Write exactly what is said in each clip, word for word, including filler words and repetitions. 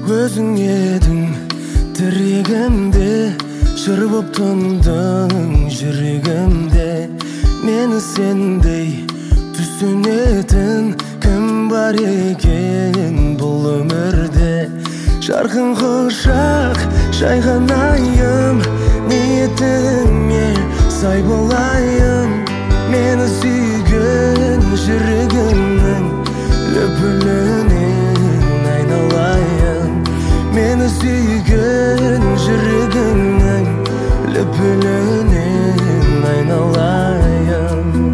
Өзің едің тірегімде, жыр боп тұндың жүрегімде. Мені сендей түсінетін кім бар екен бұл өмірде? Жарқын құшақ жайғанайын, ниетіңе сай болайын. Мені сүйген жүрегімнің лүпілінен айналайын. Мені сүйген жүрегімнің лүпілінен айналайын.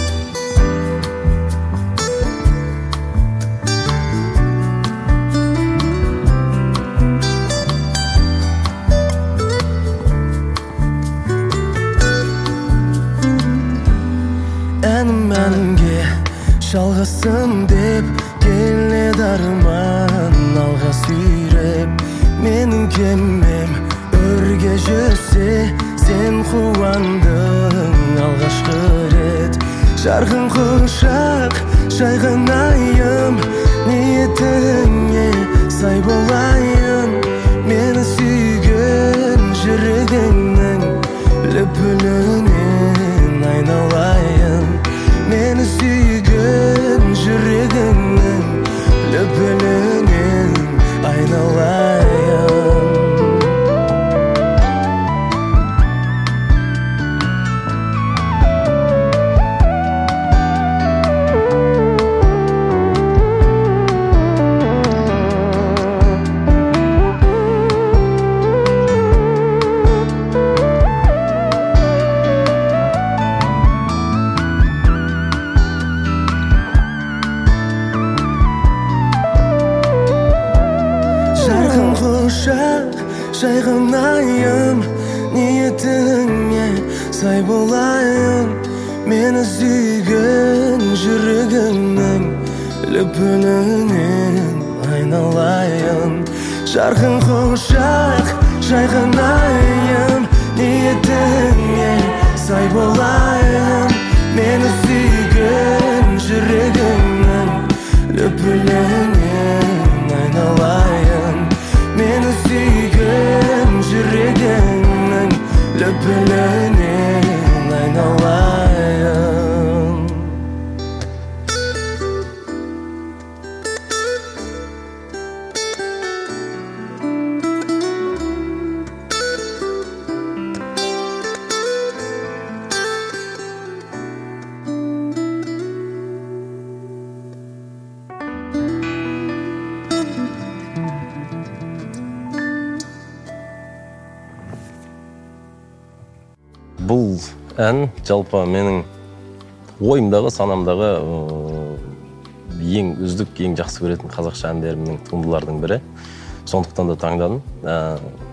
Әнім әнге жалғасын деп келеді арман алға сүйреп. Менің кемем өрге жүрсе, сен қуандың алғашқы рет. Жарқын құшақ жайғанайын, ниетіңе сай болайын. Мені сүйген жүрегіңнің лүпілінен айналайын. Мені сүйген жүрегіңнің лүпілінен айналайын. Құшақ жайғанайын, ниетіңе сай болайын. Мені сүйген жүрегімнің лүпілінен айналайын. Жарқын құшақ жайғанайын, ниетіңе сай болайын. Мені сүйген жүрегімнің лүпілінен айналайын. Мені сүйген жүрегіңнің лүпілінен айналайын. Бұл ән жалпы менің ойымдағы, санамдағы ең үздік, ең жақсы көретін қазақша әндерімнің туындылардың бірі. Сондықтан да таңдадым.